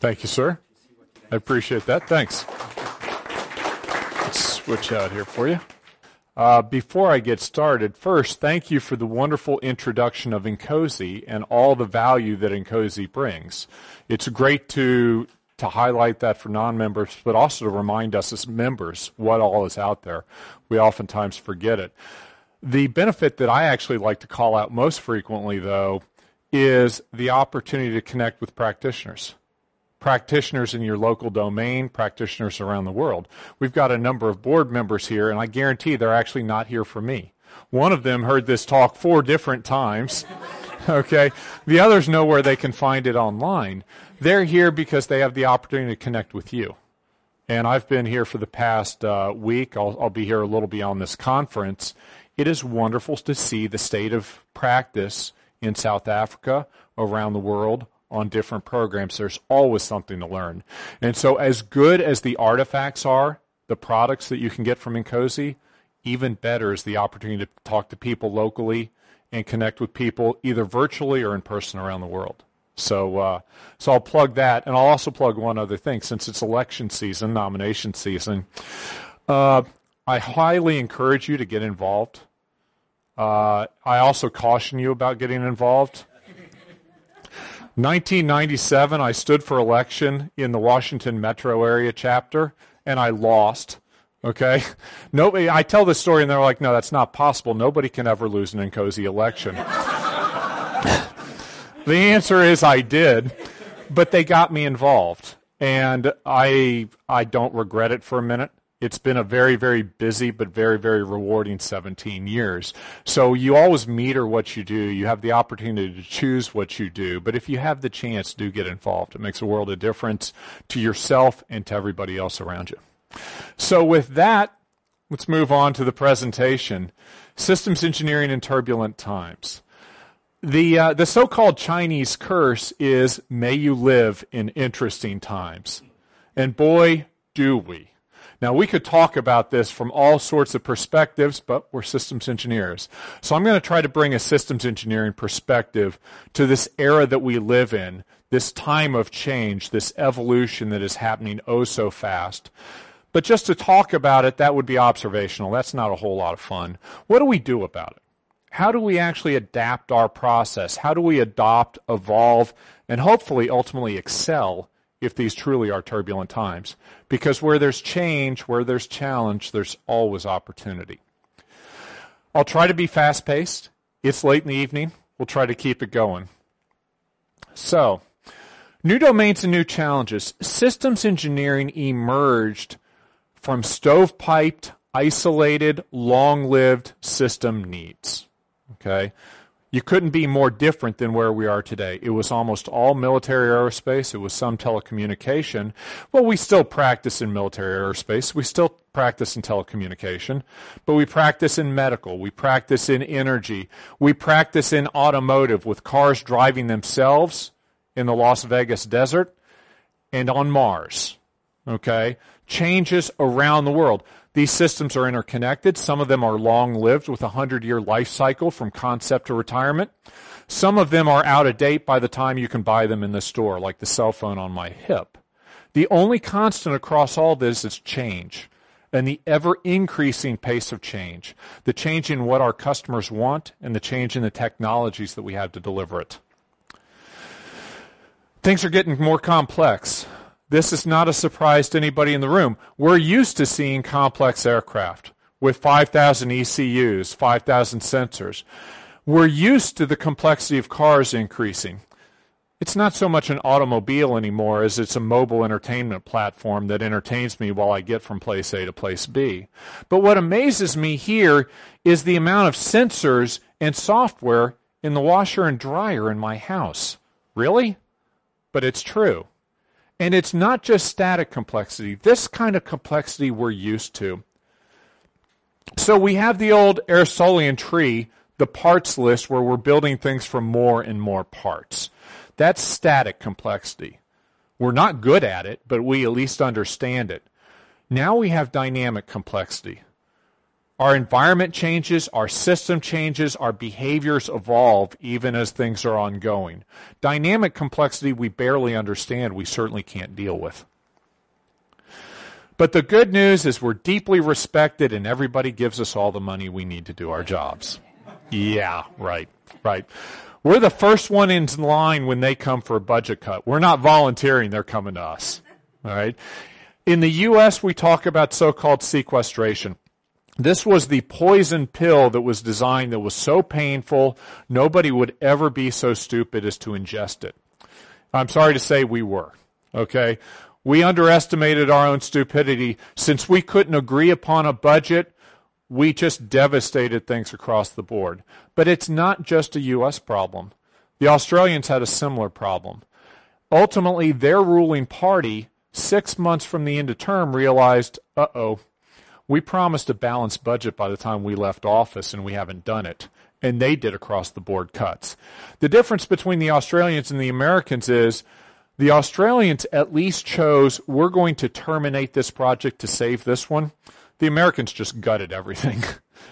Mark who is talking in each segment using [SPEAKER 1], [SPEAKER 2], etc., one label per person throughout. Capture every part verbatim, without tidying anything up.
[SPEAKER 1] Thank you, sir. I appreciate that. Thanks. Let's switch out here for you. Uh, before I get started, first, thank you for the wonderful introduction of Incosi and all the value that Incosi brings. It's great to to highlight that for non-members, but also to remind us as members what all is out there. We oftentimes forget it. The benefit that I actually like to call out most frequently, though, is the opportunity to connect with practitioners. Practitioners in your local domain, practitioners around the world. We've got a number of board members here, and I guarantee they're actually not here for me. One of them heard this talk four different times. Okay, the others know where they can find it online. They're here because they have the opportunity to connect with you. And I've been here for the past uh, week. I'll, I'll be here a little beyond this conference. It is wonderful to see the state of practice in South Africa, around the world, on different programs. There's always something to learn. And so as good as the artifacts are, the products that you can get from Incosi, even better is the opportunity to talk to people locally and connect with people either virtually or in person around the world. So uh, so I'll plug that, and I'll also plug one other thing. Since it's election season, nomination season, uh, I highly encourage you to get involved. Uh, I also caution you about getting involved. nineteen ninety-seven, I stood for election in the Washington metro area chapter, and I lost. Okay? Nobody. I tell this story, and they're like, no, that's not possible. Nobody can ever lose an Incosi election. The answer is I did, but they got me involved, and I I don't regret it for a minute. It's been a very, very busy but very, very rewarding seventeen years. So you always meter what you do. You have the opportunity to choose what you do. But if you have the chance, do get involved. It makes a world of difference to yourself and to everybody else around you. So with that, let's move on to the presentation. Systems Engineering in Turbulent Times. The, uh, the so-called Chinese curse is, may you live in interesting times. And boy, do we. Now, we could talk about this from all sorts of perspectives, but we're systems engineers. So I'm going to try to bring a systems engineering perspective to this era that we live in, this time of change, this evolution that is happening oh so fast. But just to talk about it, that would be observational. That's not a whole lot of fun. What do we do about it? How do we actually adapt our process? How do we adopt, evolve, and hopefully ultimately excel if these truly are turbulent times? Because where there's change, where there's challenge, there's always opportunity. I'll try to be fast-paced. It's late in the evening. We'll try to keep it going. So, new domains and new challenges. Systems engineering emerged from stovepiped, isolated, long-lived system needs. Okay? You couldn't be more different than where we are today. It was almost all military aerospace. It was some telecommunication. Well, we still practice in military aerospace. We still practice in telecommunication. But we practice in medical. We practice in energy. We practice in automotive with cars driving themselves in the Las Vegas desert and on Mars. Okay? Changes around the world. These systems are interconnected. Some of them are long-lived with a hundred-year life cycle from concept to retirement. Some of them are out of date by the time you can buy them in the store, like the cell phone on my hip. The only constant across all this is change and the ever-increasing pace of change, the change in what our customers want and the change in the technologies that we have to deliver it. Things are getting more complex. This is not a surprise to anybody in the room. We're used to seeing complex aircraft with five thousand E C Us, five thousand sensors. We're used to the complexity of cars increasing. It's not so much an automobile anymore as it's a mobile entertainment platform that entertains me while I get from place A to place B. But what amazes me here is the amount of sensors and software in the washer and dryer in my house. Really? But it's true. And it's not just static complexity. This kind of complexity we're used to. So we have the old Aristotelian tree, the parts list, where we're building things from more and more parts. That's static complexity. We're not good at it, but we at least understand it. Now we have dynamic complexity. Our environment changes, our system changes, our behaviors evolve even as things are ongoing. Dynamic complexity we barely understand, we certainly can't deal with. But the good news is we're deeply respected and everybody gives us all the money we need to do our jobs. Yeah, right, right. We're the first one in line when they come for a budget cut. We're not volunteering, they're coming to us. All right. In the U S, we talk about so-called sequestration. This was the poison pill that was designed that was so painful, nobody would ever be so stupid as to ingest it. I'm sorry to say we were, okay? We underestimated our own stupidity. Since we couldn't agree upon a budget, we just devastated things across the board. But it's not just a U S problem. The Australians had a similar problem. Ultimately, their ruling party, six months from the end of term, realized, uh-oh, we promised a balanced budget by the time we left office, and we haven't done it. And they did across-the-board cuts. The difference between the Australians and the Americans is the Australians at least chose, we're going to terminate this project to save this one. The Americans just gutted everything.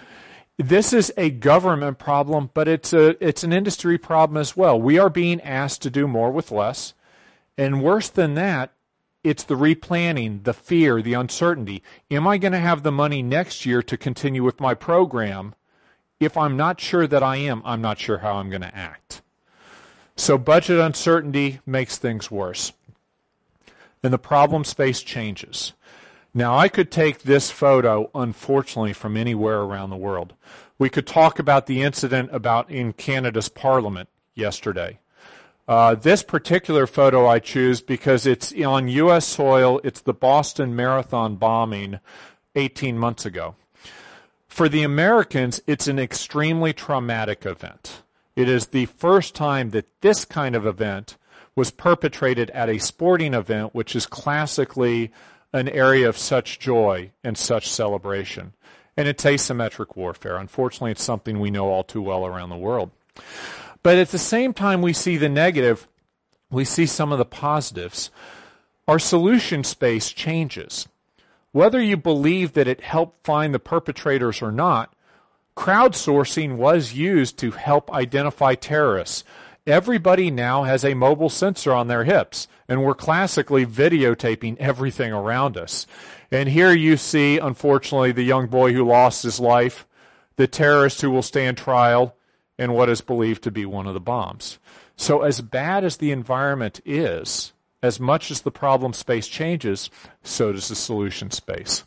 [SPEAKER 1] This is a government problem, but it's a it's an industry problem as well. We are being asked to do more with less. And worse than that, it's the replanning, the fear, the uncertainty. Am I going to have the money next year to continue with my program? If I'm not sure that I am, I'm not sure how I'm going to act. So budget uncertainty makes things worse. And the problem space changes. Now, I could take this photo, unfortunately, from anywhere around the world. We could talk about the incident about in Canada's Parliament yesterday. Uh, this particular photo I choose because it's on U S soil. It's the Boston Marathon bombing eighteen months ago. For the Americans, it's an extremely traumatic event. It is the first time that this kind of event was perpetrated at a sporting event, which is classically an area of such joy and such celebration. And it's asymmetric warfare. Unfortunately, it's something we know all too well around the world. But at the same time we see the negative, we see some of the positives. Our solution space changes. Whether you believe that it helped find the perpetrators or not, crowdsourcing was used to help identify terrorists. Everybody now has a mobile sensor on their hips, and we're classically videotaping everything around us. And here you see, unfortunately, the young boy who lost his life, the terrorist who will stand trial, and what is believed to be one of the bombs. So as bad as the environment is, as much as the problem space changes, so does the solution space.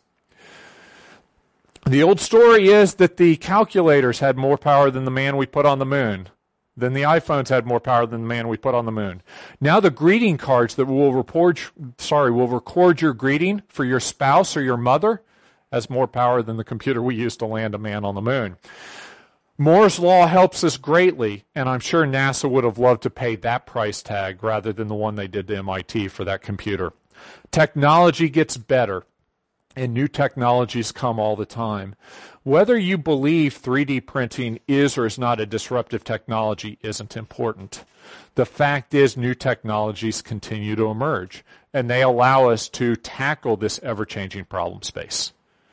[SPEAKER 1] The old story is that the calculators had more power than the man we put on the moon. Then the iPhones had more power than the man we put on the moon. Now the greeting cards that will report, sorry, will record your greeting for your spouse or your mother has more power than the computer we used to land a man on the moon. Moore's Law helps us greatly, and I'm sure NASA would have loved to pay that price tag rather than the one they did to M I T for that computer. Technology gets better, and new technologies come all the time. Whether you believe three D printing is or is not a disruptive technology isn't important. The fact is new technologies continue to emerge, and they allow us to tackle this ever-changing problem space.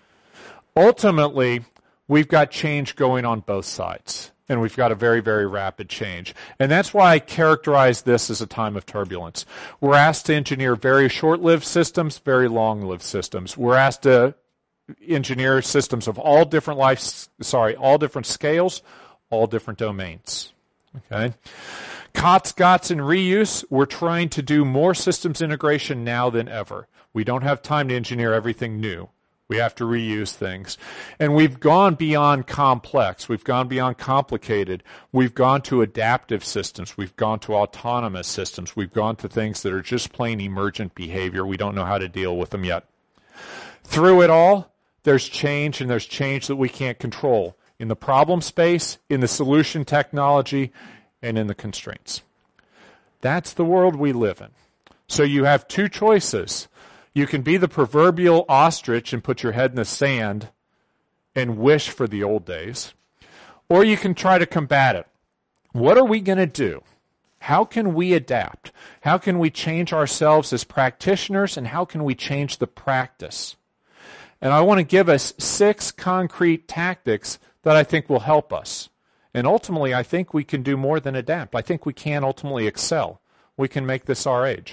[SPEAKER 1] Ultimately, we've got change going on both sides, and we've got a very, very rapid change. And that's why I characterize this as a time of turbulence. We're asked to engineer very short-lived systems, very long-lived systems. We're asked to engineer systems of all different life, sorry, all different scales, all different domains. Okay? COTS, GOTS, and reuse, we're trying to do more systems integration now than ever. We don't have time to engineer everything new. We have to reuse things. And we've gone beyond complex. We've gone beyond complicated. We've gone to adaptive systems. We've gone to autonomous systems. We've gone to things that are just plain emergent behavior. We don't know how to deal with them yet. Through it all, there's change, and there's change that we can't control in the problem space, in the solution technology, and in the constraints. That's the world we live in. So you have two choices. You can be the proverbial ostrich and put your head in the sand and wish for the old days, or you can try to combat it. What are we going to do? How can we adapt? How can we change ourselves as practitioners, and how can we change the practice? And I want to give us six concrete tactics that I think will help us. And ultimately, I think we can do more than adapt. I think we can ultimately excel. We can make this our age.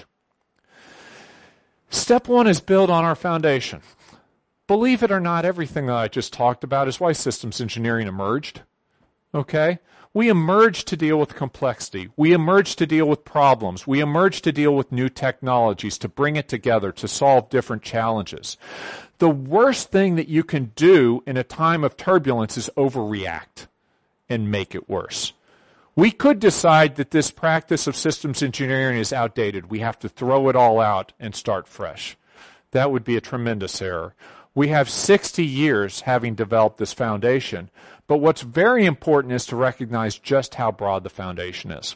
[SPEAKER 1] Step one is build on our foundation. Believe it or not, everything that I just talked about is why systems engineering emerged. Okay? We emerged to deal with complexity. We emerged to deal with problems. We emerged to deal with new technologies, to bring it together, to solve different challenges. The worst thing that you can do in a time of turbulence is overreact and make it worse. We could decide that this practice of systems engineering is outdated. We have to throw it all out and start fresh. That would be a tremendous error. We have sixty years having developed this foundation, but what's very important is to recognize just how broad the foundation is.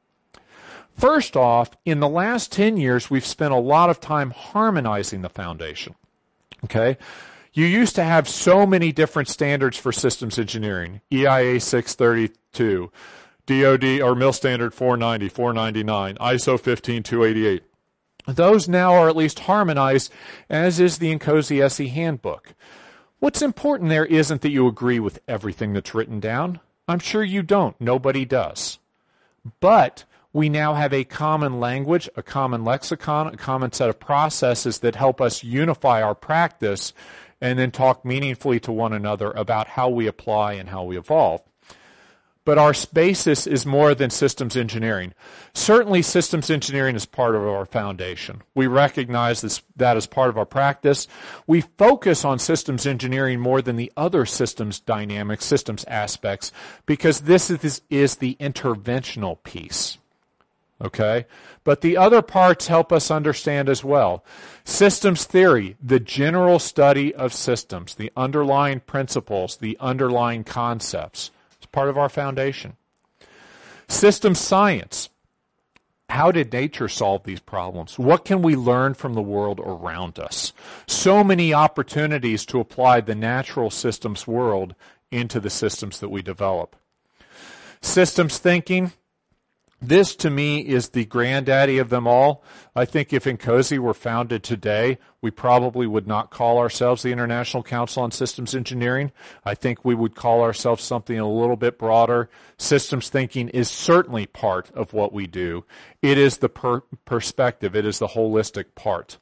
[SPEAKER 1] First off, in the last ten years, we've spent a lot of time harmonizing the foundation. Okay? You used to have so many different standards for systems engineering. E I A six thirty-two, D O D or Mill Standard four ninety, four ninety-nine, I S O fifteen two eighty-eight. Those now are at least harmonized, as is the NCOSE S E handbook. What's important there isn't that you agree with everything that's written down. I'm sure you don't. Nobody does. But we now have a common language, a common lexicon, a common set of processes that help us unify our practice and then talk meaningfully to one another about how we apply and how we evolve. But our basis is more than systems engineering. Certainly systems engineering is part of our foundation. We recognize this, that as part of our practice. We focus on systems engineering more than the other systems dynamics, systems aspects, because this is, is the interventional piece. Okay? But the other parts help us understand as well. Systems theory, the general study of systems, the underlying principles, the underlying concepts, is part of our foundation. Systems science. How did nature solve these problems? What can we learn from the world around us? So many opportunities to apply the natural systems world into the systems that we develop. Systems thinking. This, to me, is the granddaddy of them all. I think if NCOSE were founded today, we probably would not call ourselves the International Council on Systems Engineering. I think we would call ourselves something a little bit broader. Systems thinking is certainly part of what we do. It is the per- perspective. It is the holistic part.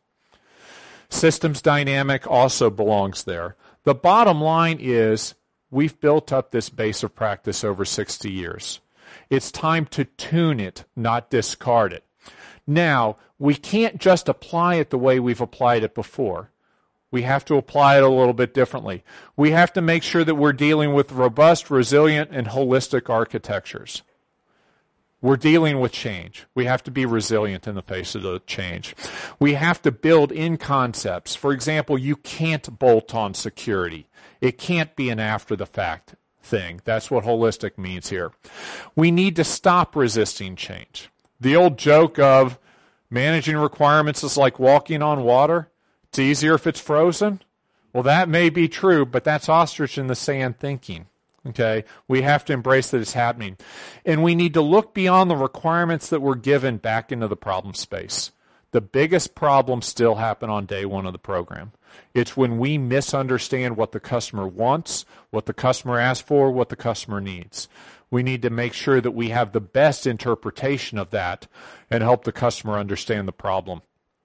[SPEAKER 1] Systems dynamic also belongs there. The bottom line is we've built up this base of practice over sixty years. It's time to tune it, not discard it. Now, we can't just apply it the way we've applied it before. We have to apply it a little bit differently. We have to make sure that we're dealing with robust, resilient, and holistic architectures. We're dealing with change. We have to be resilient in the face of the change. We have to build in concepts. For example, you can't bolt on security. It can't be an after-the-fact thing. That's what holistic means here. We need to stop resisting change. The old joke of managing requirements is like walking on water. It's easier if it's frozen. Well, that may be true, but that's ostrich in the sand thinking. Okay? We have to embrace that it's happening. And we need to look beyond the requirements that were given back into the problem space. The biggest problems still happen on day one of the program. It's when we misunderstand what the customer wants, what the customer asks for, what the customer needs. We need to make sure that we have the best interpretation of that and help the customer understand the problem.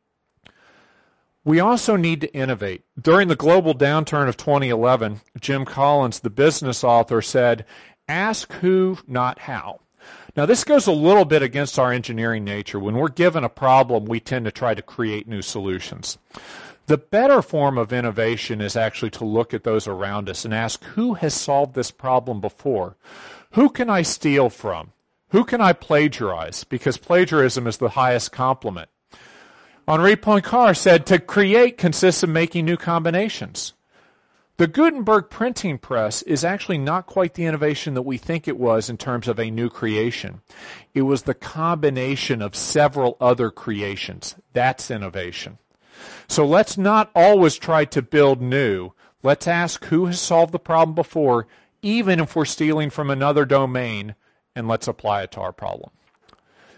[SPEAKER 1] We also need to innovate. During the global downturn of twenty eleven, Jim Collins, the business author, said, "Ask who, not how." Now, this goes a little bit against our engineering nature. When we're given a problem, we tend to try to create new solutions. The better form of innovation is actually to look at those around us and ask, who has solved this problem before? Who can I steal from? Who can I plagiarize? Because plagiarism is the highest compliment. Henri Poincaré said, to create consists of making new combinations. The Gutenberg printing press is actually not quite the innovation that we think it was in terms of a new creation. It was the combination of several other creations. That's innovation. So let's not always try to build new. Let's ask who has solved the problem before, even if we're stealing from another domain, and let's apply it to our problem.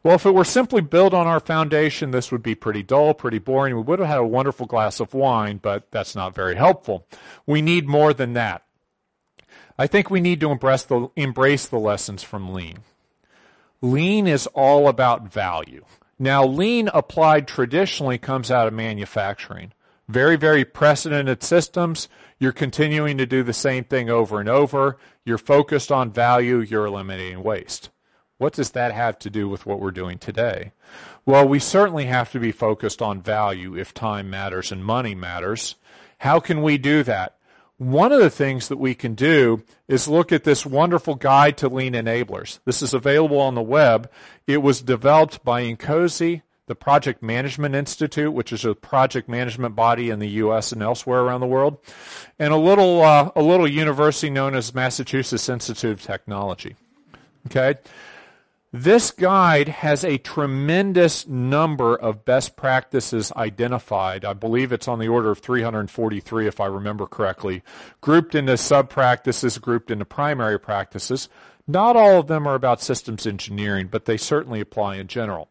[SPEAKER 1] Well, if it were simply built on our foundation, this would be pretty dull, pretty boring. We would have had a wonderful glass of wine, but that's not very helpful. We need more than that. I think we need to embrace the, embrace the lessons from Lean. Lean is all about value. Now, Lean applied traditionally comes out of manufacturing. Very, very precedented systems. You're continuing to do the same thing over and over. You're focused on value. You're eliminating waste. What does that have to do with what we're doing today? Well, we certainly have to be focused on value if time matters and money matters. How can we do that? One of the things that we can do is look at this wonderful guide to Lean enablers. This is available on the web. It was developed by INCOSE, the Project Management Institute, which is a project management body in the U S and elsewhere around the world, and a little uh, a little university known as Massachusetts Institute of Technology. Okay? This guide has a tremendous number of best practices identified. I believe it's on the order of three hundred forty-three, if I remember correctly, grouped into sub-practices, grouped into primary practices. Not all of them are about systems engineering, but they certainly apply in general.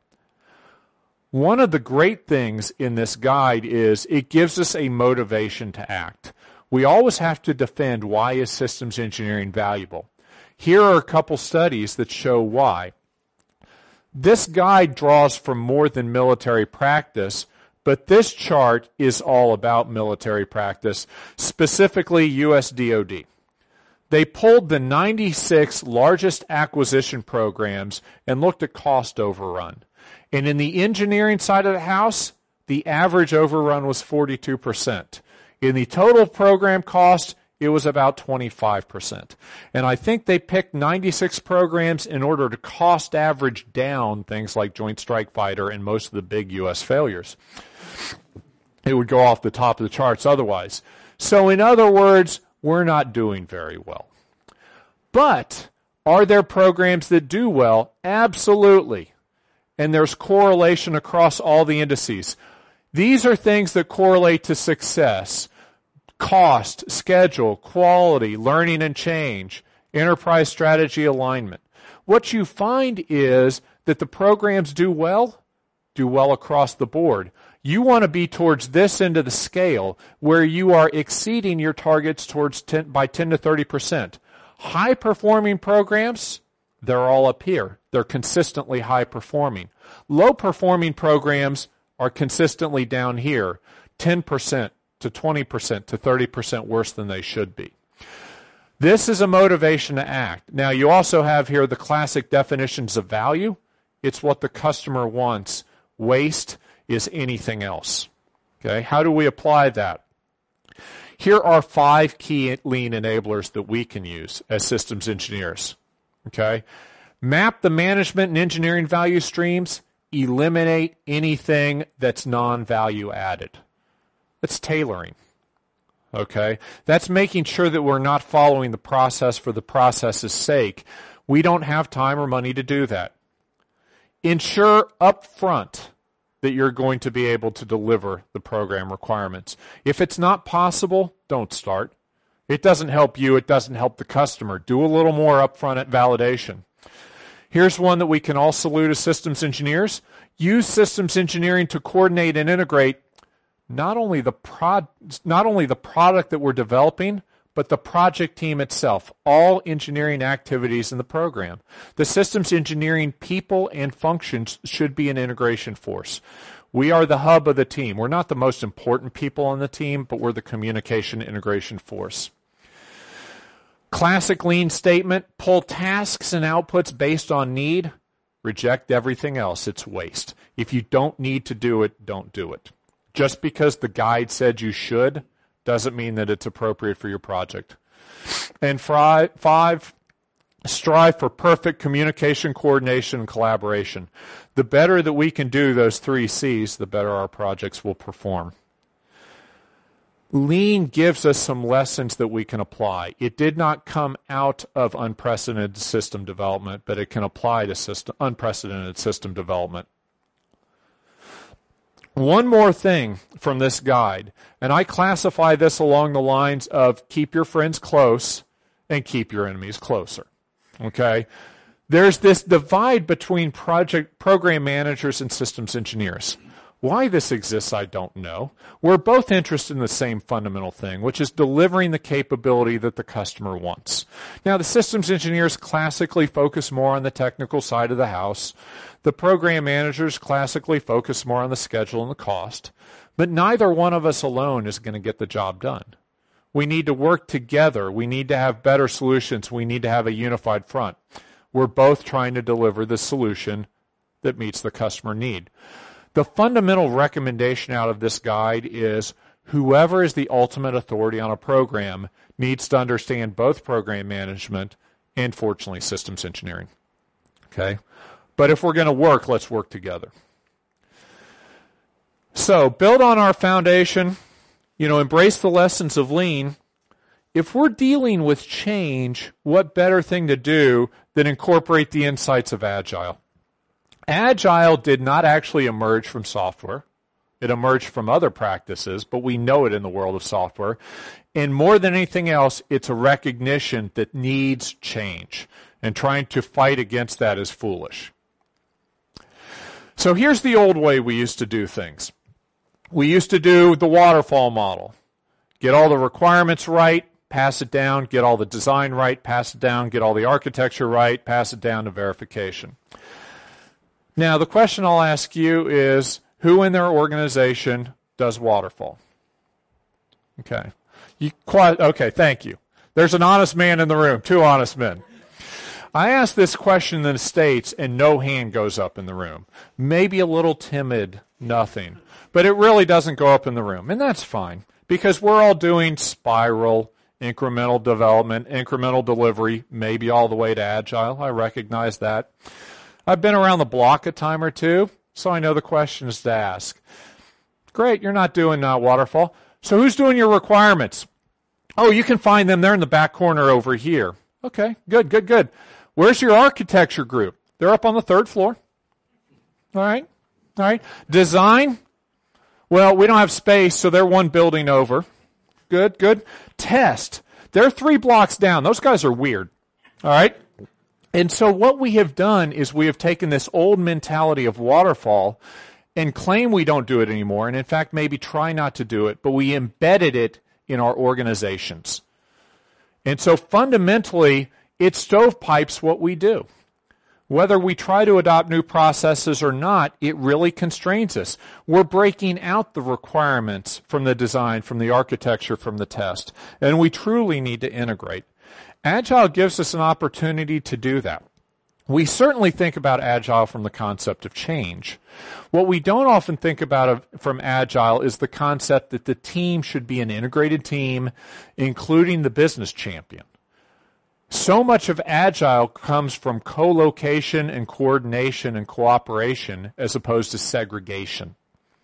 [SPEAKER 1] One of the great things in this guide is it gives us a motivation to act. We always have to defend why is systems engineering valuable. Here are a couple studies that show why. This guide draws from more than military practice, but this chart is all about military practice, specifically U S D O D. They pulled the ninety-six largest acquisition programs and looked at cost overrun. And in the engineering side of the house, the average overrun was forty-two percent. In the total program cost, it was about twenty-five percent. And I think they picked ninety-six programs in order to cost average down things like Joint Strike Fighter and most of the big U S failures. It would go off the top of the charts otherwise. So in other words, we're not doing very well. But are there programs that do well? Absolutely. And there's correlation across all the indices. These are things that correlate to success. Cost, schedule, quality, learning and change, enterprise strategy alignment. What you find is that the programs do well, do well across the board. You want to be towards this end of the scale where you are exceeding your targets towards ten, by ten to thirty percent. High-performing programs, they're all up here. They're consistently high-performing. Low-performing programs are consistently down here, ten percent to twenty percent to thirty percent worse than they should be. This is a motivation to act. Now, you also have here the classic definitions of value. It's what the customer wants. Waste is anything else. Okay, how do we apply that? Here are five key lean enablers that we can use as systems engineers. Okay, map the management and engineering value streams. Eliminate anything that's non-value added. That's tailoring. Okay, that's making sure that we're not following the process for the process's sake. We don't have time or money to do that. Ensure up front that you're going to be able to deliver the program requirements. If it's not possible, don't start. It doesn't help you. It doesn't help the customer. Do a little more upfront at validation. Here's one that we can all salute as systems engineers. Use systems engineering to coordinate and integrate not only the prod, not only the product that we're developing, but the project team itself, all engineering activities in the program. The systems engineering people and functions should be an integration force. We are the hub of the team. We're not the most important people on the team, but we're the communication integration force. Classic lean statement, pull tasks and outputs based on need. Reject everything else. It's waste. If you don't need to do it, don't do it. Just because the guide said you should doesn't mean that it's appropriate for your project. And five, strive for perfect communication, coordination, and collaboration. The better that we can do those three C's, the better our projects will perform. Lean gives us some lessons that we can apply. It did not come out of unprecedented system development, but it can apply to system, unprecedented system development. One more thing from this guide, and I classify this along the lines of keep your friends close and keep your enemies closer. Okay? There's this divide between project program managers and systems engineers. Why this exists, I don't know. We're both interested in the same fundamental thing, which is delivering the capability that the customer wants. Now, the systems engineers classically focus more on the technical side of the house. The program managers classically focus more on the schedule and the cost. But neither one of us alone is going to get the job done. We need to work together. We need to have better solutions. We need to have a unified front. We're both trying to deliver the solution that meets the customer need. The fundamental recommendation out of this guide is whoever is the ultimate authority on a program needs to understand both program management and, fortunately, systems engineering. Okay? But if we're going to work, let's work together. So, build on our foundation, you know, embrace the lessons of Lean. If we're dealing with change, what better thing to do than incorporate the insights of Agile? Agile did not actually emerge from software. It emerged from other practices, but we know it in the world of software. And more than anything else, it's a recognition that needs change. And trying to fight against that is foolish. So here's the old way we used to do things. We used to do the waterfall model. Get all the requirements right, pass it down, get all the design right, pass it down, get all the architecture right, pass it down to verification. Now, the question I'll ask you is, who in their organization does waterfall? Okay. You quite, okay, thank you. There's an honest man in the room, two honest men. I ask this question in the States, and no hand goes up in the room. Maybe a little timid, nothing. But it really doesn't go up in the room, and that's fine, because we're all doing spiral, incremental development, incremental delivery, maybe all the way to Agile. I recognize that. I've been around the block a time or two, so I know the questions to ask. Great, you're not doing uh, waterfall. So who's doing your requirements? Oh, you can find them there in the back corner over here. Okay, good, good, good. Where's your architecture group? They're up on the third floor. All right, all right. Design? Well, we don't have space, so they're one building over. Good, good. Test? They're three blocks down. Those guys are weird. All right? And so what we have done is we have taken this old mentality of waterfall and claim we don't do it anymore, and in fact maybe try not to do it, but we embedded it in our organizations. And so fundamentally, it stovepipes what we do. Whether we try to adopt new processes or not, it really constrains us. We're breaking out the requirements from the design, from the architecture, from the test, and we truly need to integrate. Agile gives us an opportunity to do that. We certainly think about Agile from the concept of change. What we don't often think about from Agile is the concept that the team should be an integrated team, including the business champion. So much of Agile comes from co-location and coordination and cooperation as opposed to segregation.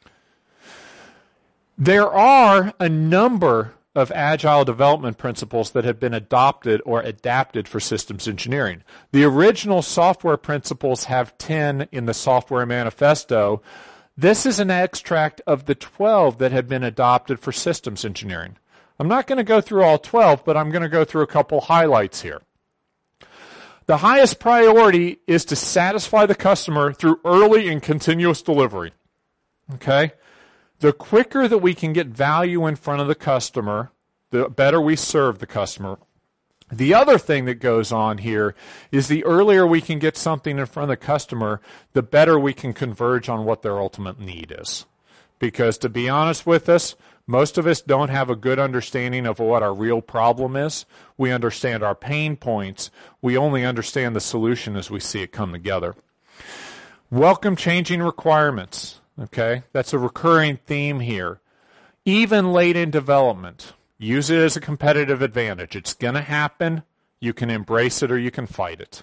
[SPEAKER 1] There are a number of Agile development principles that have been adopted or adapted for systems engineering. The original software principles have ten in the Software Manifesto. This is an extract of the twelve that have been adopted for systems engineering. I'm not going to go through all twelve, but I'm going to go through a couple highlights here. The highest priority is to satisfy the customer through early and continuous delivery. Okay? The quicker that we can get value in front of the customer, the better we serve the customer. The other thing that goes on here is the earlier we can get something in front of the customer, the better we can converge on what their ultimate need is. Because to be honest with us, most of us don't have a good understanding of what our real problem is. We understand our pain points. We only understand the solution as we see it come together. Welcome changing requirements. Okay, that's a recurring theme here. Even late in development, use it as a competitive advantage. It's going to happen. You can embrace it or you can fight it.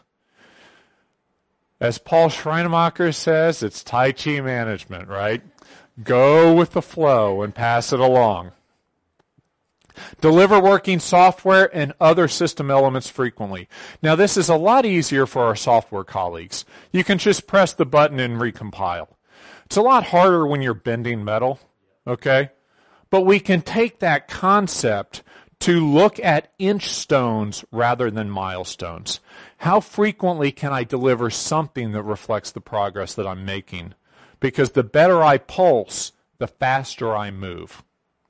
[SPEAKER 1] As Paul Schreinermacher says, it's Tai Chi management, right? Go with the flow and pass it along. Deliver working software and other system elements frequently. Now, this is a lot easier for our software colleagues. You can just press the button and recompile. It's a lot harder when you're bending metal, okay? But we can take that concept, to look at inch stones rather than milestones. How frequently can I deliver something that reflects the progress that I'm making? Because the better I pulse, the faster I move.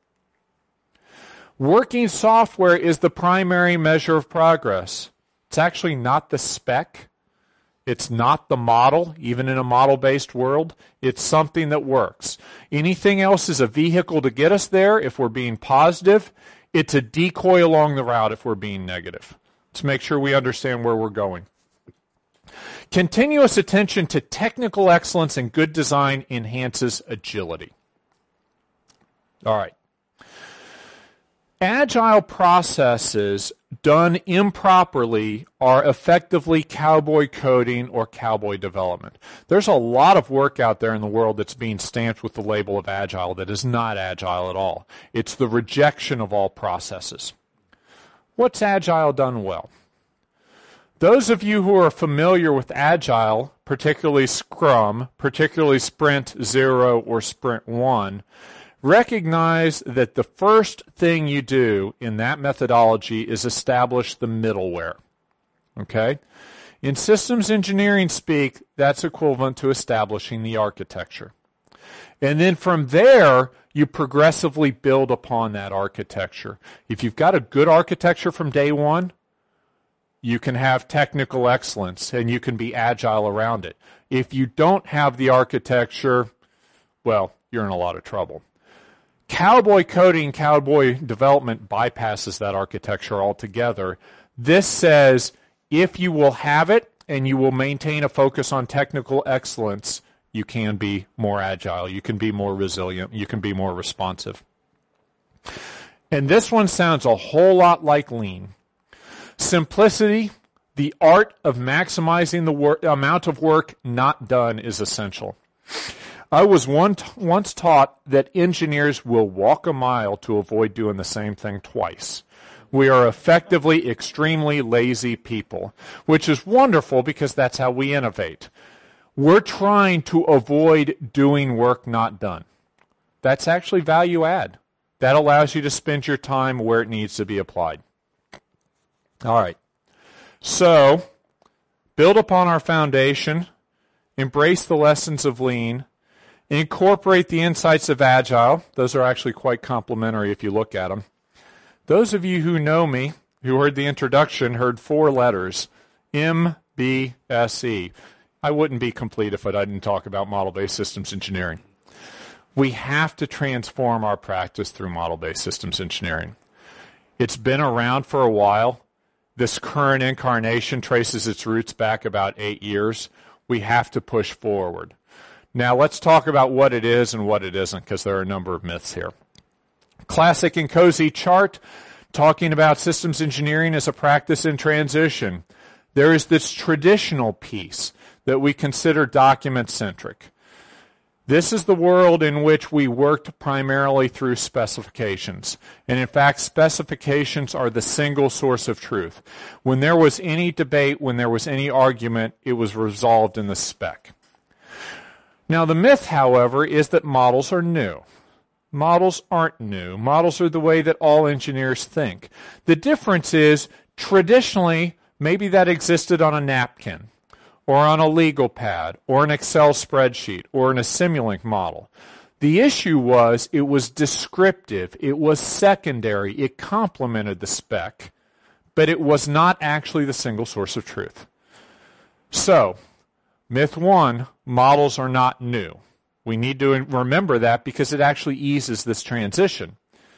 [SPEAKER 1] Working software is the primary measure of progress. It's actually not the spec. It's not the model, even in a model-based world. It's something that works. Anything else is a vehicle to get us there if we're being positive. It's a decoy along the route if we're being negative. Let's make sure we understand where we're going. Continuous attention to technical excellence and good design enhances agility. All right. Agile processes done improperly are effectively cowboy coding or cowboy development. There's a lot of work out there in the world that's being stamped with the label of agile that is not agile at all. It's the rejection of all processes. What's agile done well? Those of you who are familiar with agile, particularly Scrum, particularly Sprint Zero or Sprint One, recognize that the first thing you do in that methodology is establish the middleware. Okay? In systems engineering speak, that's equivalent to establishing the architecture. And then from there, you progressively build upon that architecture. If you've got a good architecture from day one, you can have technical excellence and you can be agile around it. If you don't have the architecture, well, you're in a lot of trouble. Cowboy coding, cowboy development bypasses that architecture altogether. This says if you will have it and you will maintain a focus on technical excellence, you can be more agile, you can be more resilient, you can be more responsive. And this one sounds a whole lot like lean. Simplicity, the art of maximizing the wor- amount of work not done is essential. I was one t- once taught that engineers will walk a mile to avoid doing the same thing twice. We are effectively extremely lazy people, which is wonderful because that's how we innovate. We're trying to avoid doing work not done. That's actually value add. That allows you to spend your time where it needs to be applied. All right. So, build upon our foundation, embrace the lessons of lean, incorporate the insights of agile. Those are actually quite complementary if you look at them. Those of you who know me, who heard the introduction, heard four letters, M B S E. I wouldn't be complete if I didn't talk about model-based systems engineering. We have to transform our practice through model-based systems engineering. It's been around for a while. This current incarnation traces its roots back about eight years. We have to push forward. Now let's talk about what it is and what it isn't, because there are a number of myths here. Classic and cozy chart talking about systems engineering as a practice in transition. There is this traditional piece that we consider document-centric. This is the world in which we worked primarily through specifications. And in fact, specifications are the single source of truth. When there was any debate, when there was any argument, it was resolved in the spec. Now, the myth, however, is that models are new. Models aren't new. Models are the way that all engineers think. The difference is, traditionally, maybe that existed on a napkin, or on a legal pad, or an Excel spreadsheet, or in a Simulink model. The issue was it was descriptive, it was secondary, it complemented the spec, but it was not actually the single source of truth. So, myth one, models are not new. We need to remember that because it actually eases this transition.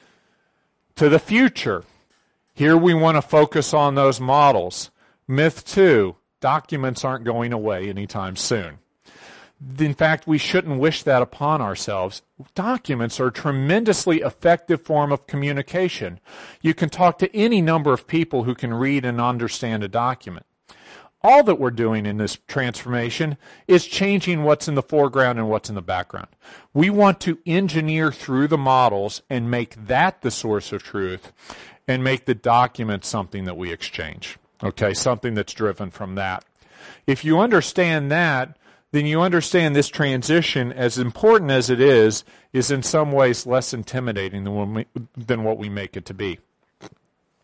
[SPEAKER 1] To the future, here we want to focus on those models. Myth two, documents aren't going away anytime soon. In fact, we shouldn't wish that upon ourselves. Documents are a tremendously effective form of communication. You can talk to any number of people who can read and understand a document. All that we're doing in this transformation is changing what's in the foreground and what's in the background. We want to engineer through the models and make that the source of truth and make the document something that we exchange. Okay, something that's driven from that. If you understand that, then you understand this transition, as important as it is, is in some ways less intimidating than, when we, than what we make it to be.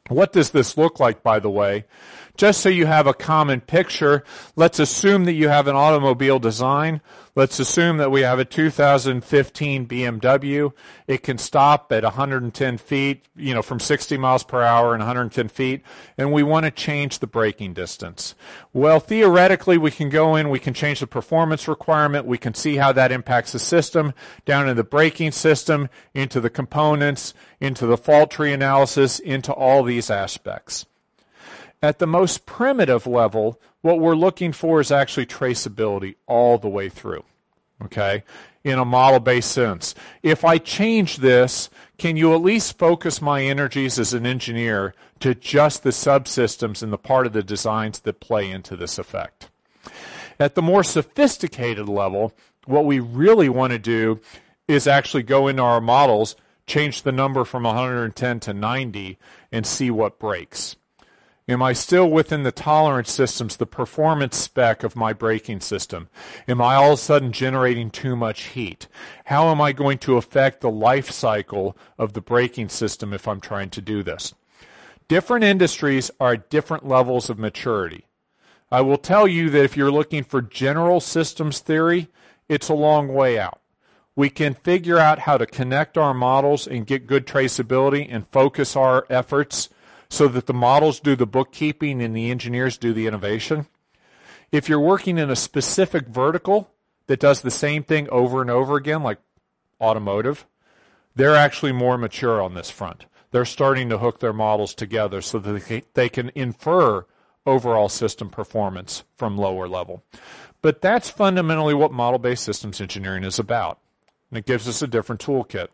[SPEAKER 1] What does this look like, by the way? Just so you have a common picture, let's assume that you have an automobile design. Let's assume that we have a two thousand fifteen B M W. It can stop at one hundred ten feet, you know, from sixty miles per hour and one hundred ten feet, and we want to change the braking distance. Well, theoretically, we can go in, we can change the performance requirement, we can see how that impacts the system, down in the braking system, into the components, into the fault tree analysis, into all these aspects. At the most primitive level, what we're looking for is actually traceability all the way through, okay, in a model-based sense. If I change this, can you at least focus my energies as an engineer to just the subsystems and the part of the designs that play into this effect? At the more sophisticated level, what we really want to do is actually go into our models, change the number from one hundred ten to ninety, and see what breaks. Am I still within the tolerance systems, the performance spec of my braking system? Am I all of a sudden generating too much heat? How am I going to affect the life cycle of the braking system if I'm trying to do this? Different industries are at different levels of maturity. I will tell you that if you're looking for general systems theory, it's a long way out. We can figure out how to connect our models and get good traceability and focus our efforts so that the models do the bookkeeping and the engineers do the innovation. If you're working in a specific vertical that does the same thing over and over again, like automotive, they're actually more mature on this front. They're starting to hook their models together so that they can infer overall system performance from lower level. But that's fundamentally what model-based systems engineering is about. And it gives us a different toolkit.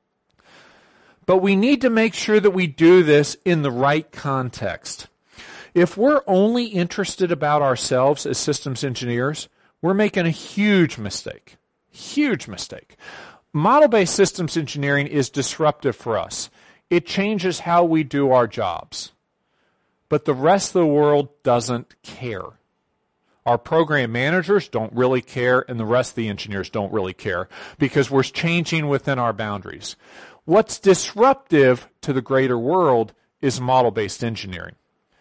[SPEAKER 1] But we need to make sure that we do this in the right context. If we're only interested about ourselves as systems engineers, we're making a huge mistake. Huge mistake. Model-based systems engineering is disruptive for us. It changes how we do our jobs. But the rest of the world doesn't care. Our program managers don't really care, and the rest of the engineers don't really care because we're changing within our boundaries. What's disruptive to the greater world is model-based engineering.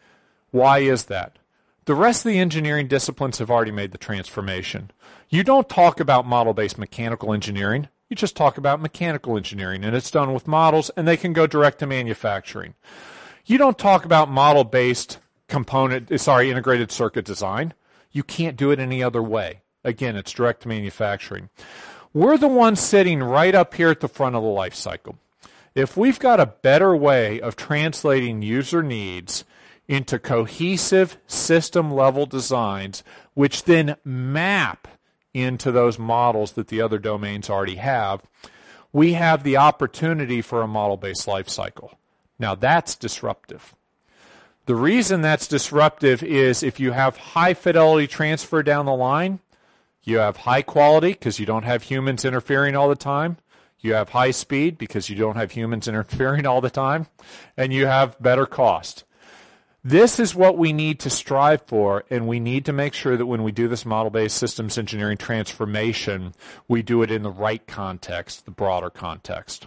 [SPEAKER 1] Why is that? The rest of the engineering disciplines have already made the transformation. You don't talk about model-based mechanical engineering. You just talk about mechanical engineering, and it's done with models, and they can go direct to manufacturing. You don't talk about model-based component, sorry, integrated circuit design. You can't do it any other way. Again, it's direct to manufacturing. We're the ones sitting right up here at the front of the life cycle. If we've got a better way of translating user needs into cohesive system-level designs, which then map into those models that the other domains already have, we have the opportunity for a model-based life cycle. Now, that's disruptive. The reason that's disruptive is if you have high-fidelity transfer down the line, you have high quality because you don't have humans interfering all the time. You have high speed because you don't have humans interfering all the time. And you have better cost. This is what we need to strive for, and we need to make sure that when we do this model-based systems engineering transformation, we do it in the right context, the broader context.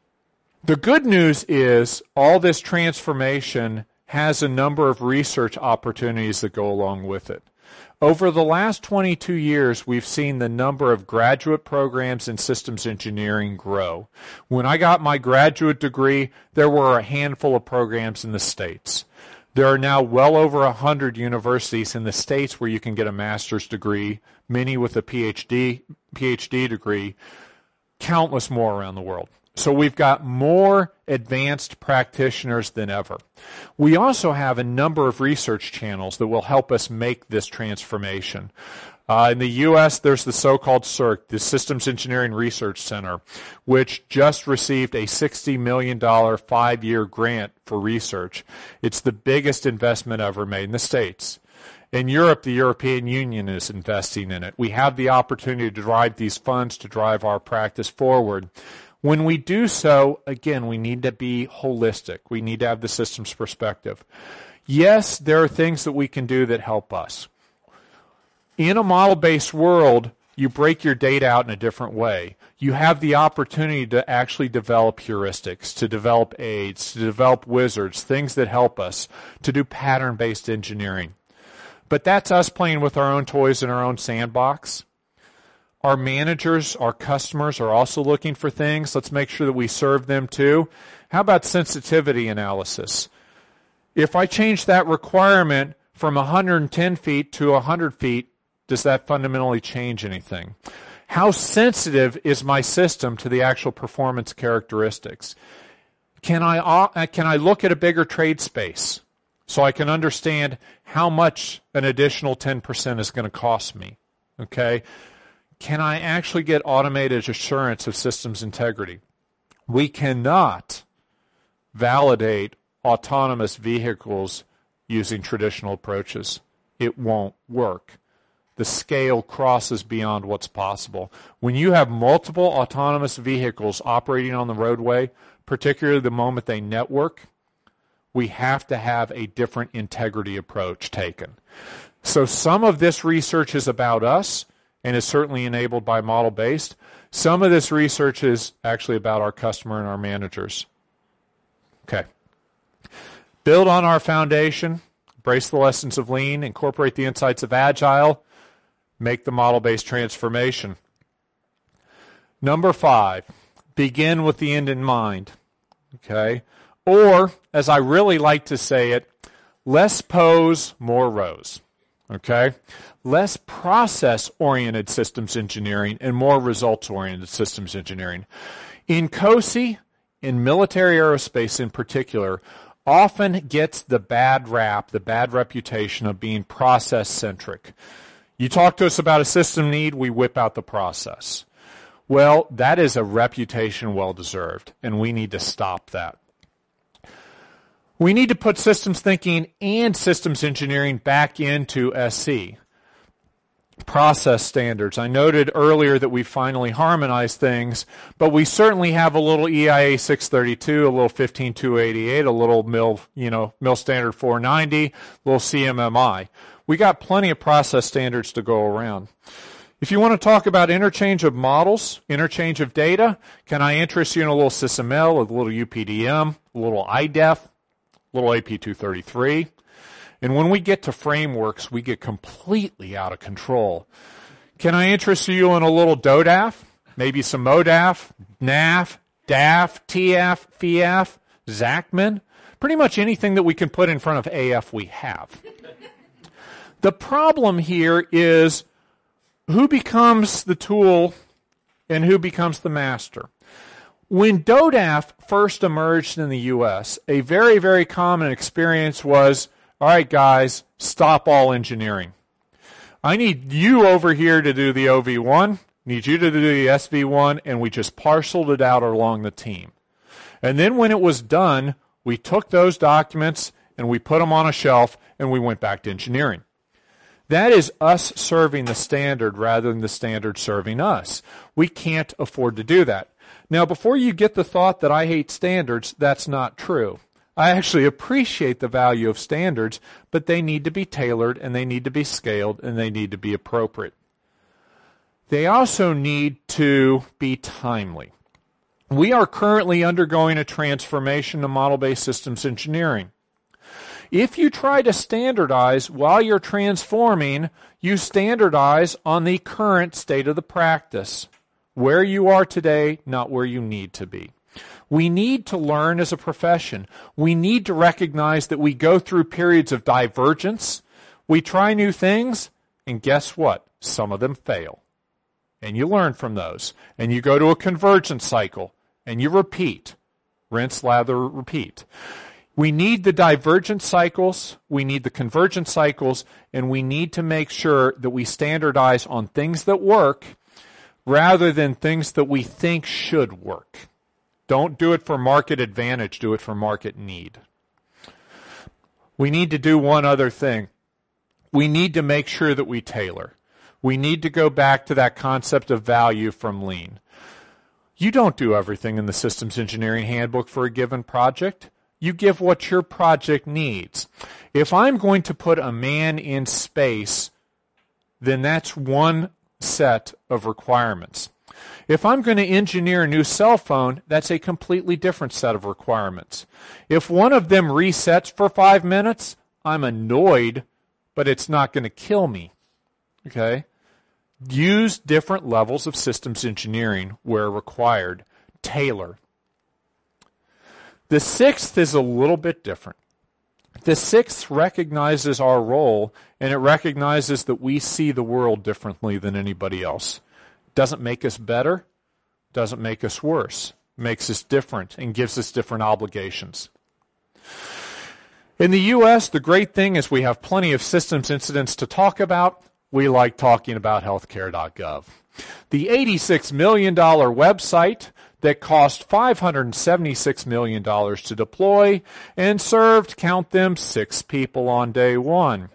[SPEAKER 1] The good news is all this transformation has a number of research opportunities that go along with it. Over the last twenty-two years, we've seen the number of graduate programs in systems engineering grow. When I got my graduate degree, there were a handful of programs in the States. There are now well over one hundred universities in the States where you can get a master's degree, many with a PhD, PhD degree, countless more around the world. So we've got more advanced practitioners than ever. We also have a number of research channels that will help us make this transformation. Uh, in the U S, there's the so-called C E R C, the Systems Engineering Research Center, which just received a sixty million dollars five-year grant for research. It's the biggest investment ever made in the States. In Europe, the European Union is investing in it. We have the opportunity to drive these funds to drive our practice forward. When we do so, again, we need to be holistic. We need to have the systems perspective. Yes, there are things that we can do that help us. In a model-based world, you break your data out in a different way. You have the opportunity to actually develop heuristics, to develop aids, to develop wizards, things that help us, to do pattern-based engineering. But that's us playing with our own toys in our own sandbox. Our managers, our customers are also looking for things. Let's make sure that we serve them too. How about sensitivity analysis? If I change that requirement from one hundred ten feet to one hundred feet, does that fundamentally change anything? How sensitive is my system to the actual performance characteristics? Can I, uh, can I look at a bigger trade space so I can understand how much an additional ten percent is going to cost me? Okay? Can I actually get automated assurance of systems integrity? We cannot validate autonomous vehicles using traditional approaches. It won't work. The scale crosses beyond what's possible. When you have multiple autonomous vehicles operating on the roadway, particularly the moment they network, we have to have a different integrity approach taken. So some of this research is about us and is certainly enabled by model-based. Some of this research is actually about our customer and our managers. Okay. Build on our foundation, embrace the lessons of Lean, incorporate the insights of Agile, make the model-based transformation. Number five, begin with the end in mind. Okay? Or, as I really like to say it, less pose, more rows. Okay? Less process-oriented systems engineering and more results-oriented systems engineering. In COSI, in military aerospace in particular, often gets the bad rap, the bad reputation of being process-centric. You talk to us about a system need, we whip out the process. Well, that is a reputation well-deserved, and we need to stop that. We need to put systems thinking and systems engineering back into S C. Process standards. I noted earlier that we finally harmonized things, but we certainly have a little E I A six thirty-two, a little fifteen two eighty-eight, a little M I L, you know, M I L standard four ninety, a little C M M I. We got plenty of process standards to go around. If you want to talk about interchange of models, interchange of data, can I interest you in a little SysML, a little U P D M, a little I D E F, a little A P two thirty-three? And when we get to frameworks, we get completely out of control. Can I interest you in a little D O D A F? Maybe some M O D A F, N A F, D A F, T F, F I F, Zachman? Pretty much anything that we can put in front of A F we have. The problem here is who becomes the tool and who becomes the master. When D O D A F first emerged in the U S, a very, very common experience was, all right, guys, stop all engineering. I need you over here to do the O V one, need you to do the S V one, and we just parceled it out along the team. And then when it was done, we took those documents and we put them on a shelf and we went back to engineering. That is us serving the standard rather than the standard serving us. We can't afford to do that. Now, before you get the thought that I hate standards, that's not true. I actually appreciate the value of standards, but they need to be tailored and they need to be scaled and they need to be appropriate. They also need to be timely. We are currently undergoing a transformation to model-based systems engineering. If you try to standardize while you're transforming, you standardize on the current state of the practice. Where you are today, not where you need to be. We need to learn as a profession. We need to recognize that we go through periods of divergence. We try new things, and guess what? Some of them fail. And you learn from those. And you go to a convergence cycle, and you repeat. Rinse, lather, repeat. We need the divergent cycles, we need the convergent cycles, and we need to make sure that we standardize on things that work rather than things that we think should work. Don't do it for market advantage, do it for market need. We need to do one other thing. We need to make sure that we tailor. We need to go back to that concept of value from Lean. You don't do everything in the systems engineering handbook for a given project. You give what your project needs. If I'm going to put a man in space, then that's one set of requirements. If I'm going to engineer a new cell phone, that's a completely different set of requirements. If one of them resets for five minutes, I'm annoyed, but it's not going to kill me. Okay? Use different levels of systems engineering where required. Tailor. The sixth is a little bit different. The sixth recognizes our role, and it recognizes that we see the world differently than anybody else. Doesn't make us better, doesn't make us worse. Makes us different and gives us different obligations. In the U S, the great thing is we have plenty of systems incidents to talk about. We like talking about healthcare dot gov. The eighty-six million dollars website that cost five hundred seventy-six million dollars to deploy and served, count them, six people on day one.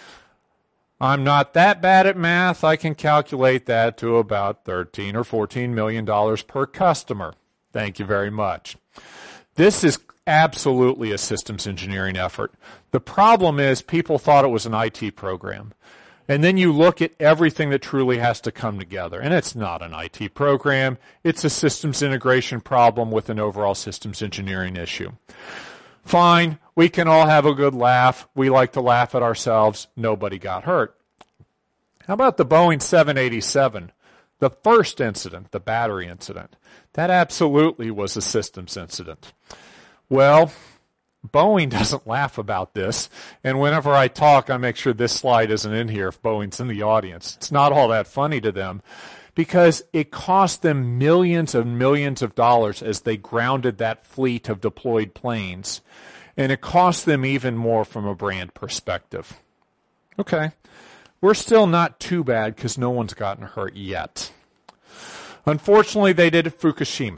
[SPEAKER 1] I'm not that bad at math. I can calculate that to about thirteen or fourteen million dollars per customer. Thank you very much. This is absolutely a systems engineering effort. The problem is people thought it was an I T program. And then you look at everything that truly has to come together. And it's not an I T program. It's a systems integration problem with an overall systems engineering issue. Fine, we can all have a good laugh. We like to laugh at ourselves. Nobody got hurt. How about the Boeing seven eighty-seven? The first incident, the battery incident. That absolutely was a systems incident. Well, Boeing doesn't laugh about this, and whenever I talk, I make sure this slide isn't in here if Boeing's in the audience. It's not all that funny to them because it cost them millions and millions of dollars as they grounded that fleet of deployed planes, and it cost them even more from a brand perspective. Okay, we're still not too bad because no one's gotten hurt yet. Unfortunately, they did at Fukushima.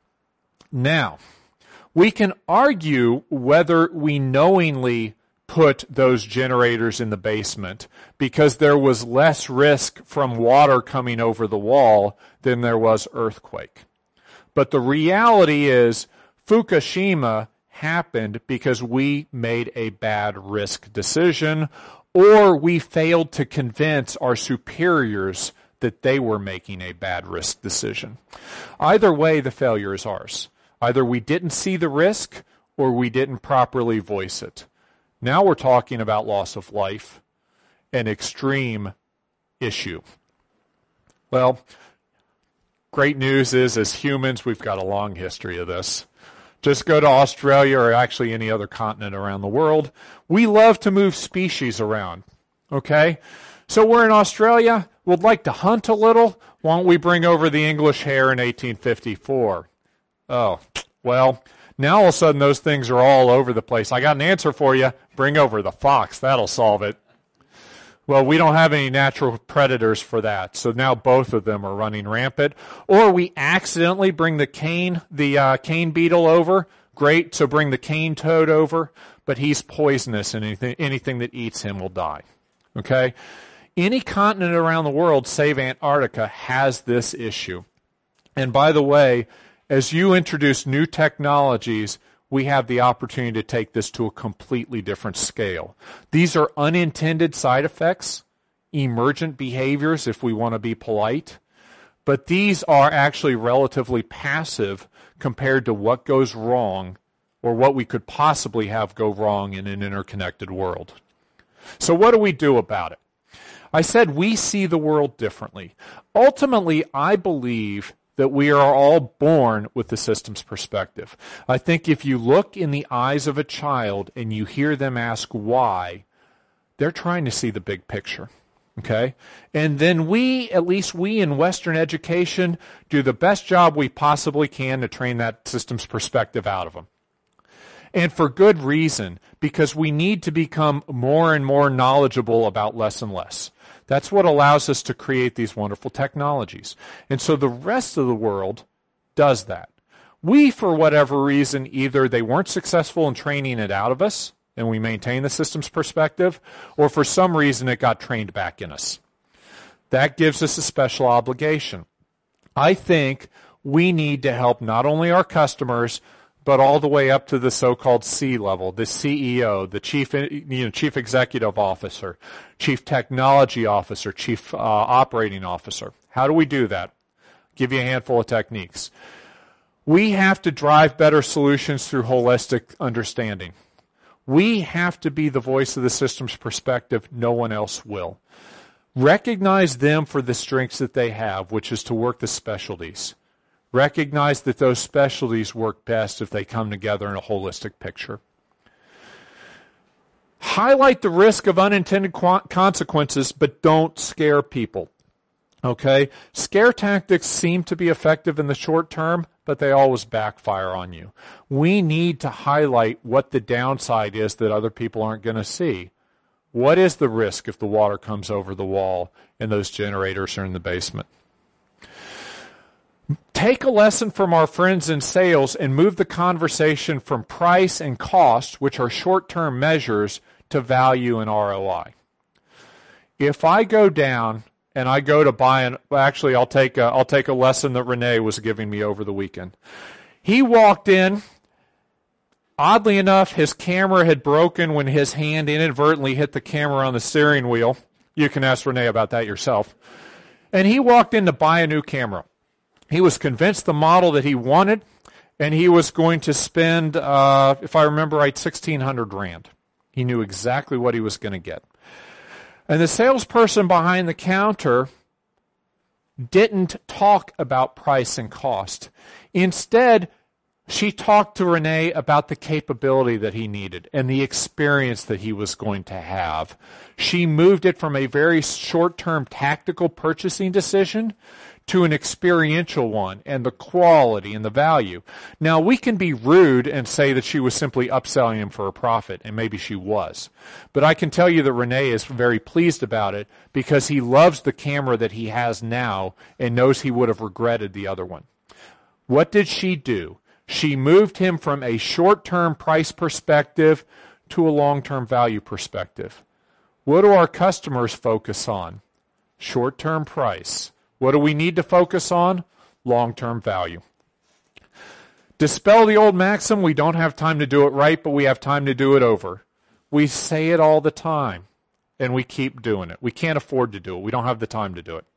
[SPEAKER 1] Now, we can argue whether we knowingly put those generators in the basement because there was less risk from water coming over the wall than there was earthquake. But the reality is Fukushima happened because we made a bad risk decision or we failed to convince our superiors that they were making a bad risk decision. Either way, the failure is ours. Either we didn't see the risk or we didn't properly voice it. Now we're talking about loss of life, an extreme issue. Well, great news is as humans, we've got a long history of this. Just go to Australia or actually any other continent around the world. We love to move species around, okay? So we're in Australia. We'd like to hunt a little. Why don't we bring over the English hare in eighteen fifty-four? Oh, well, now all of a sudden those things are all over the place. I got an answer for you. Bring over the fox. That'll solve it. Well, we don't have any natural predators for that, so now both of them are running rampant. Or we accidentally bring the cane, the uh, cane beetle over. Great, so bring the cane toad over, but he's poisonous, and anything, anything that eats him will die. Okay? Any continent around the world, save Antarctica, has this issue. And by the way, as you introduce new technologies, we have the opportunity to take this to a completely different scale. These are unintended side effects, emergent behaviors if we want to be polite, but these are actually relatively passive compared to what goes wrong or what we could possibly have go wrong in an interconnected world. So what do we do about it? I said we see the world differently. Ultimately, I believe that we are all born with the systems perspective. I think if you look in the eyes of a child and you hear them ask why, they're trying to see the big picture. Okay? And then we, at least we in Western education, do the best job we possibly can to train that systems perspective out of them. And for good reason, because we need to become more and more knowledgeable about less and less. That's what allows us to create these wonderful technologies. And so the rest of the world does that. We, for whatever reason, either they weren't successful in training it out of us, and we maintain the systems perspective, or for some reason it got trained back in us. That gives us a special obligation. I think we need to help not only our customers, but all the way up to the so-called C level, the C E O, the chief, you know, chief executive officer, chief technology officer, chief uh, operating officer. How do we do that? Give you a handful of techniques. We have to drive better solutions through holistic understanding. We have to be the voice of the system's perspective. No one else will. Recognize them for the strengths that they have, which is to work the specialties. Recognize that those specialties work best if they come together in a holistic picture. Highlight the risk of unintended consequences, but don't scare people. Okay? Scare tactics seem to be effective in the short term, but they always backfire on you. We need to highlight what the downside is that other people aren't going to see. What is the risk if the water comes over the wall and those generators are in the basement? Take a lesson from our friends in sales and move the conversation from price and cost, which are short-term measures, to value and R O I. If I go down and I go to buy an, actually I'll take a, I'll take a lesson that Renee was giving me over the weekend. He walked in. Oddly enough, his camera had broken when his hand inadvertently hit the camera on the steering wheel. You can ask Renee about that yourself. And he walked in to buy a new camera. He was convinced the model that he wanted, and he was going to spend, uh, if I remember right, sixteen hundred rand. He knew exactly what he was going to get. And the salesperson behind the counter didn't talk about price and cost. Instead, she talked to Renee about the capability that he needed and the experience that he was going to have. She moved it from a very short-term tactical purchasing decision to an experiential one, and the quality and the value. Now, we can be rude and say that she was simply upselling him for a profit, and maybe she was. But I can tell you that Renee is very pleased about it because he loves the camera that he has now and knows he would have regretted the other one. What did she do? She moved him from a short-term price perspective to a long-term value perspective. What do our customers focus on? Short-term price. What do we need to focus on? Long-term value. Dispel the old maxim, we don't have time to do it right, but we have time to do it over. We say it all the time, and we keep doing it. We can't afford to do it. We don't have the time to do it.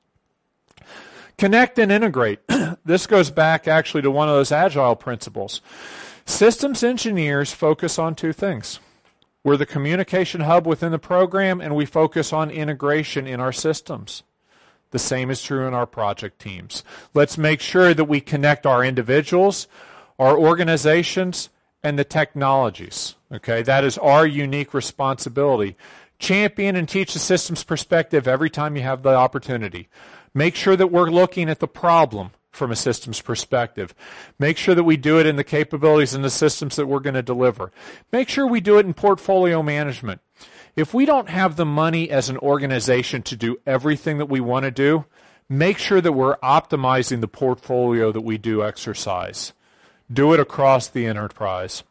[SPEAKER 1] Connect and integrate. This goes back actually to one of those agile principles. Systems engineers focus on two things. We're the communication hub within the program, and we focus on integration in our systems. The same is true in our project teams. Let's make sure that we connect our individuals, our organizations, and the technologies. Okay, that is our unique responsibility. Champion and teach the systems perspective every time you have the opportunity. Make sure that we're looking at the problem from a systems perspective. Make sure that we do it in the capabilities and the systems that we're going to deliver. Make sure we do it in portfolio management. If we don't have the money as an organization to do everything that we want to do, make sure that we're optimizing the portfolio that we do exercise. Do it across the enterprise.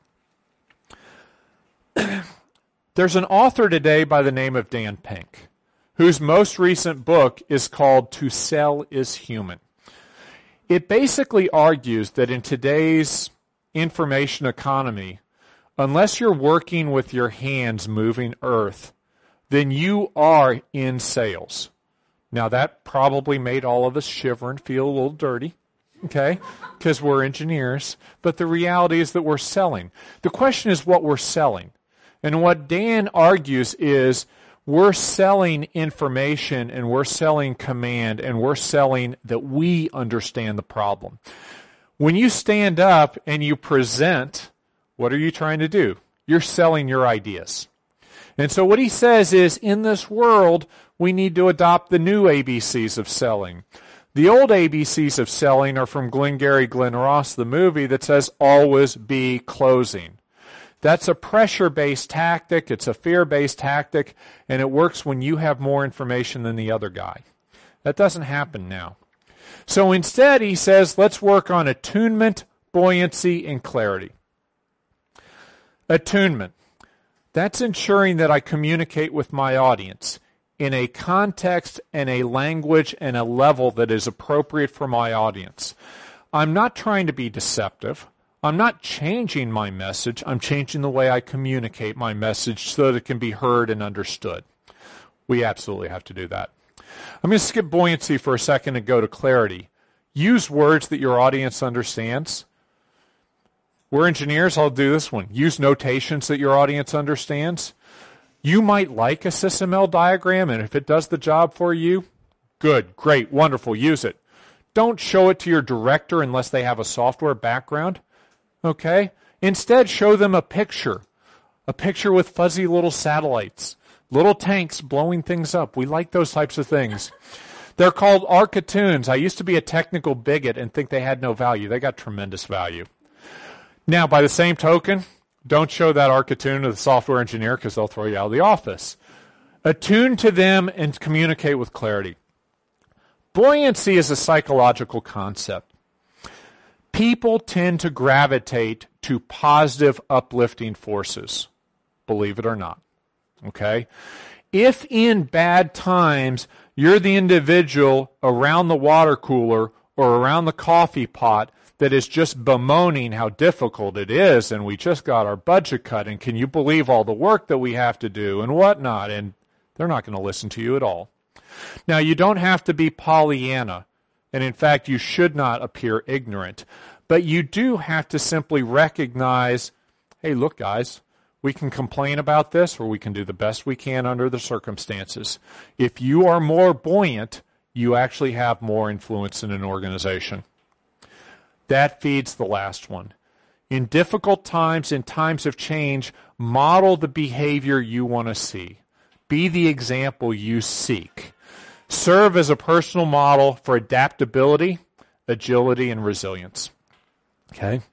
[SPEAKER 1] There's an author today by the name of Dan Pink, whose most recent book is called To Sell is Human. It basically argues that in today's information economy, unless you're working with your hands moving earth, then you are in sales. Now, that probably made all of us shiver and feel a little dirty, okay, because we're engineers. But the reality is that we're selling. The question is what we're selling. And what Dan argues is we're selling information and we're selling command and we're selling that we understand the problem. When you stand up and you present, what are you trying to do? You're selling your ideas. And so what he says is, in this world, we need to adopt the new A B Cs of selling. The old A B Cs of selling are from Glengarry Glen Ross, the movie, that says, always be closing. That's a pressure-based tactic. It's a fear-based tactic, and it works when you have more information than the other guy. That doesn't happen now. So instead, he says, let's work on attunement, buoyancy, and clarity. Attunement. That's ensuring that I communicate with my audience in a context and a language and a level that is appropriate for my audience. I'm not trying to be deceptive. I'm not changing my message. I'm changing the way I communicate my message so that it can be heard and understood. We absolutely have to do that. I'm going to skip buoyancy for a second and go to clarity. Use words that your audience understands. We're engineers. I'll do this one. Use notations that your audience understands. You might like a SysML diagram, and if it does the job for you, good, great, wonderful, use it. Don't show it to your director unless they have a software background. Okay? Instead, show them a picture. A picture with fuzzy little satellites. Little tanks blowing things up. We like those types of things. They're called Architunes. I used to be a technical bigot and think they had no value. They got tremendous value. Now, by the same token, don't show that Architune to the software engineer because they'll throw you out of the office. Attune to them and communicate with clarity. Buoyancy is a psychological concept. People tend to gravitate to positive, uplifting forces, believe it or not. Okay? If in bad times you're the individual around the water cooler or around the coffee pot that is just bemoaning how difficult it is and we just got our budget cut and can you believe all the work that we have to do and whatnot, and they're not going to listen to you at all. Now, you don't have to be Pollyanna, and in fact, you should not appear ignorant, but you do have to simply recognize, hey, look, guys, we can complain about this or we can do the best we can under the circumstances. If you are more buoyant, you actually have more influence in an organization. That feeds the last one. In difficult times, in times of change, model the behavior you want to see. Be the example you seek. Serve as a personal model for adaptability, agility, and resilience. Okay?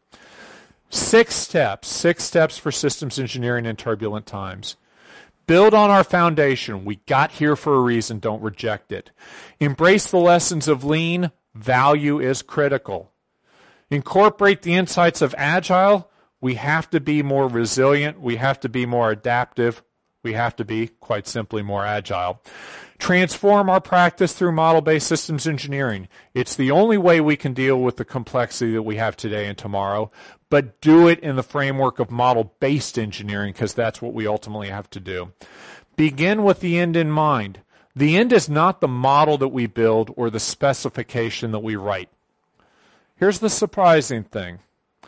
[SPEAKER 1] Six steps. Six steps for systems engineering in turbulent times. Build on our foundation. We got here for a reason. Don't reject it. Embrace the lessons of lean. Value is critical. Incorporate the insights of Agile. We have to be more resilient. We have to be more adaptive. We have to be, quite simply, more agile. Transform our practice through model-based systems engineering. It's the only way we can deal with the complexity that we have today and tomorrow, but do it in the framework of model-based engineering because that's what we ultimately have to do. Begin with the end in mind. The end is not the model that we build or the specification that we write. Here's the surprising thing.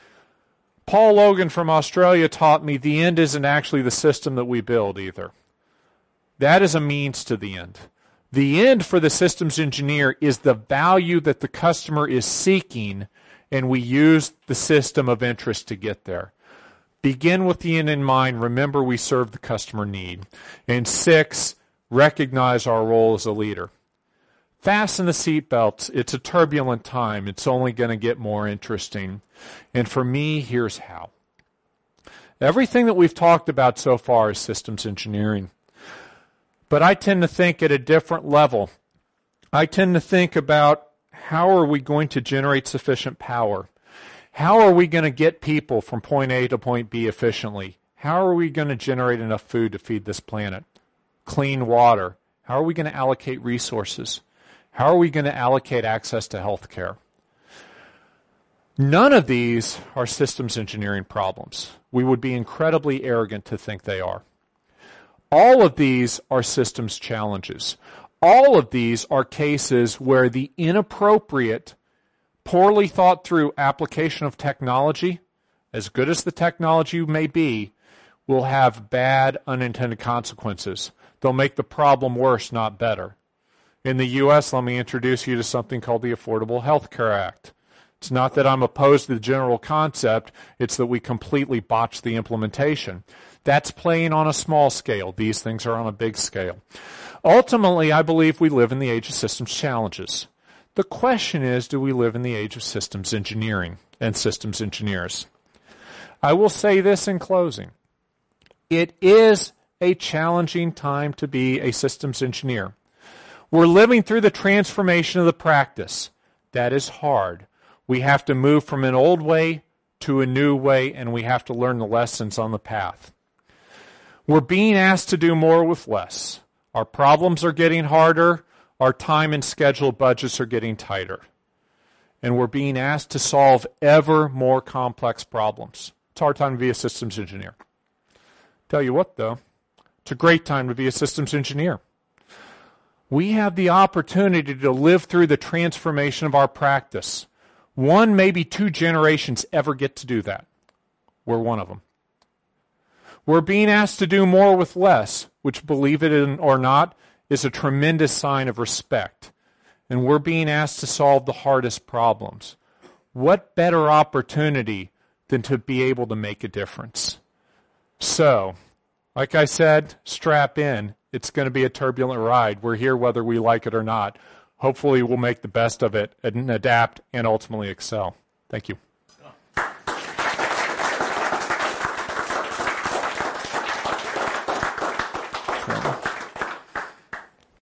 [SPEAKER 1] Paul Logan from Australia taught me the end isn't actually the system that we build either. That is a means to the end. The end for the systems engineer is the value that the customer is seeking, and we use the system of interest to get there. Begin with the end in mind. Remember, we serve the customer need. And six, recognize our role as a leader. Fasten the seatbelts. It's a turbulent time. It's only going to get more interesting. And for me, here's how. Everything that we've talked about so far is systems engineering. But I tend to think at a different level. I tend to think about how are we going to generate sufficient power? How are we going to get people from point A to point B efficiently? How are we going to generate enough food to feed this planet? Clean water. How are we going to allocate resources? How are we going to allocate access to health care? None of these are systems engineering problems. We would be incredibly arrogant to think they are. All of these are systems challenges. All of these are cases where the inappropriate, poorly thought through application of technology, as good as the technology may be, will have bad unintended consequences. They'll make the problem worse, not better. In the U S, let me introduce you to something called the Affordable Health Care Act. It's not that I'm opposed to the general concept, it's that we completely botched the implementation. That's playing on a small scale. These things are on a big scale. Ultimately, I believe we live in the age of systems challenges. The question is, do we live in the age of systems engineering and systems engineers? I will say this in closing. It is a challenging time to be a systems engineer. We're living through the transformation of the practice. That is hard. We have to move from an old way to a new way, and we have to learn the lessons on the path. We're being asked to do more with less. Our problems are getting harder. Our time and schedule budgets are getting tighter. and we're being asked to solve ever more complex problems. It's a hard time to be a systems engineer. Tell you what, though, it's a great time to be a systems engineer. We have the opportunity to live through the transformation of our practice. One, maybe two generations ever get to do that. We're one of them. We're being asked to do more with less, which, believe it or not, is a tremendous sign of respect. And we're being asked to solve the hardest problems. What better opportunity than to be able to make a difference? So, like I said, strap in. It's going to be a turbulent ride. We're here whether we like it or not. Hopefully we'll make the best of it and adapt and ultimately excel. Thank you.